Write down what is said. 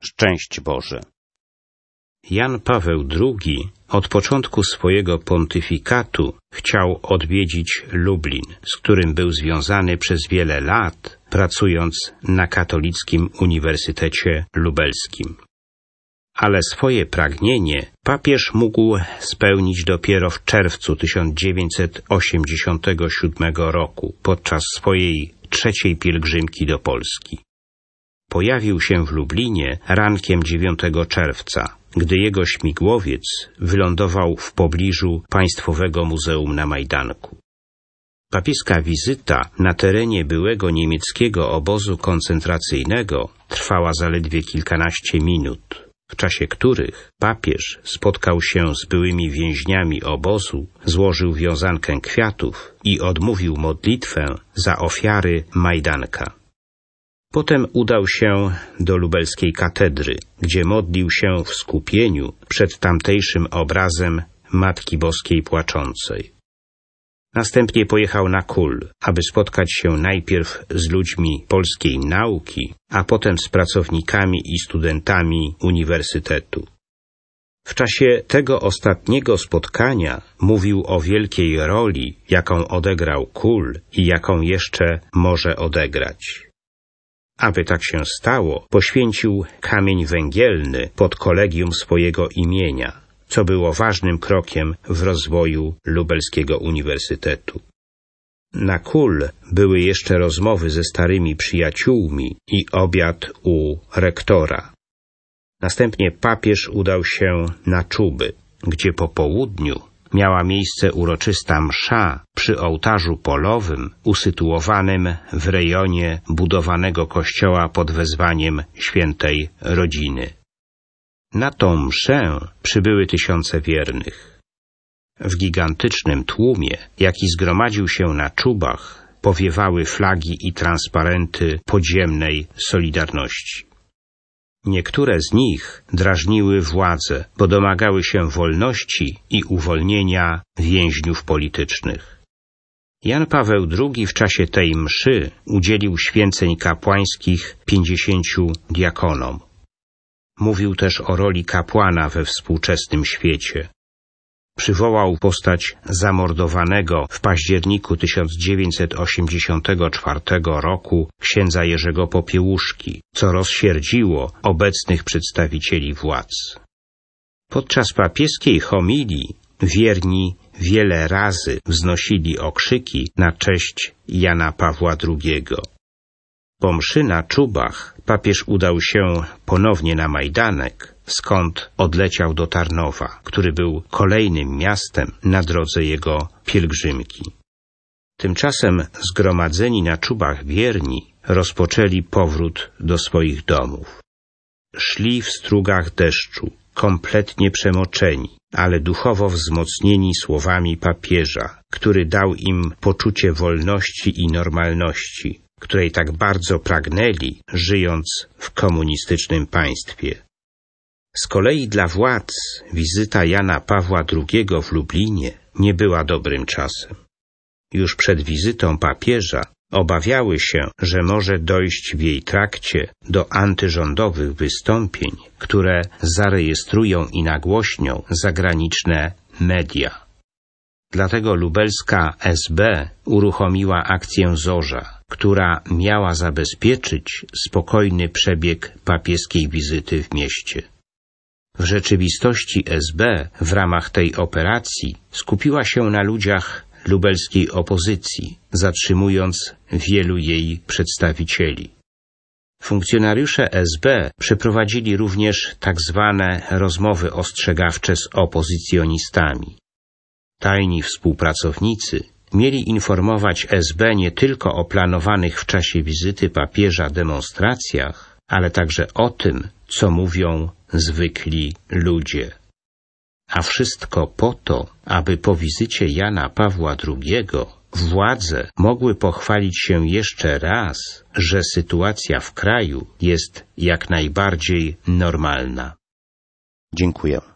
Szczęść Boże. Jan Paweł II od początku swojego pontyfikatu chciał odwiedzić Lublin, z którym był związany przez wiele lat, pracując na Katolickim Uniwersytecie Lubelskim. Ale swoje pragnienie papież mógł spełnić dopiero w czerwcu 1987 roku, podczas swojej trzeciej pielgrzymki do Polski. Pojawił się w Lublinie rankiem 9 czerwca, gdy jego śmigłowiec wylądował w pobliżu Państwowego Muzeum na Majdanku. Papieska wizyta na terenie byłego niemieckiego obozu koncentracyjnego trwała zaledwie kilkanaście minut, w czasie których papież spotkał się z byłymi więźniami obozu, złożył wiązankę kwiatów i odmówił modlitwę za ofiary Majdanka. Potem udał się do lubelskiej katedry, gdzie modlił się w skupieniu przed tamtejszym obrazem Matki Boskiej Płaczącej. Następnie pojechał na Kul, aby spotkać się najpierw z ludźmi polskiej nauki, a potem z pracownikami i studentami uniwersytetu. W czasie tego ostatniego spotkania mówił o wielkiej roli, jaką odegrał Kul i jaką jeszcze może odegrać. Aby tak się stało, poświęcił kamień węgielny pod kolegium swojego imienia, co było ważnym krokiem w rozwoju Lubelskiego Uniwersytetu. Na Kul były jeszcze rozmowy ze starymi przyjaciółmi i obiad u rektora. Następnie papież udał się na Czuby, gdzie po południu miała miejsce uroczysta msza przy ołtarzu polowym usytuowanym w rejonie budowanego kościoła pod wezwaniem Świętej Rodziny. Na tą mszę przybyły tysiące wiernych. W gigantycznym tłumie, jaki zgromadził się na Czubach, powiewały flagi i transparenty podziemnej Solidarności. Niektóre z nich drażniły władzę, bo domagały się wolności i uwolnienia więźniów politycznych. Jan Paweł II w czasie tej mszy udzielił święceń kapłańskich 50 diakonom. Mówił też o roli kapłana we współczesnym świecie. Przywołał postać zamordowanego w październiku 1984 roku księdza Jerzego Popiełuszki, co rozsierdziło obecnych przedstawicieli władz. Podczas papieskiej homilii wierni wiele razy wznosili okrzyki na cześć Jana Pawła II. Po mszy na Czubach papież udał się ponownie na Majdanek, skąd odleciał do Tarnowa, który był kolejnym miastem na drodze jego pielgrzymki. Tymczasem zgromadzeni na Czubach wierni rozpoczęli powrót do swoich domów. Szli w strugach deszczu, kompletnie przemoczeni, ale duchowo wzmocnieni słowami papieża, który dał im poczucie wolności i normalności, której tak bardzo pragnęli, żyjąc w komunistycznym państwie. Z kolei dla władz wizyta Jana Pawła II w Lublinie nie była dobrym czasem. Już przed wizytą papieża obawiały się, że może dojść w jej trakcie do antyrządowych wystąpień, które zarejestrują i nagłośnią zagraniczne media. Dlatego lubelska SB uruchomiła akcję Zorza, która miała zabezpieczyć spokojny przebieg papieskiej wizyty w mieście. W rzeczywistości SB w ramach tej operacji skupiła się na ludziach lubelskiej opozycji, zatrzymując wielu jej przedstawicieli. Funkcjonariusze SB przeprowadzili również tak zwane rozmowy ostrzegawcze z opozycjonistami. Tajni współpracownicy mieli informować SB nie tylko o planowanych w czasie wizyty papieża demonstracjach, ale także o tym, co mówią zwykli ludzie. A wszystko po to, aby po wizycie Jana Pawła II władze mogły pochwalić się jeszcze raz, że sytuacja w kraju jest jak najbardziej normalna. Dziękuję.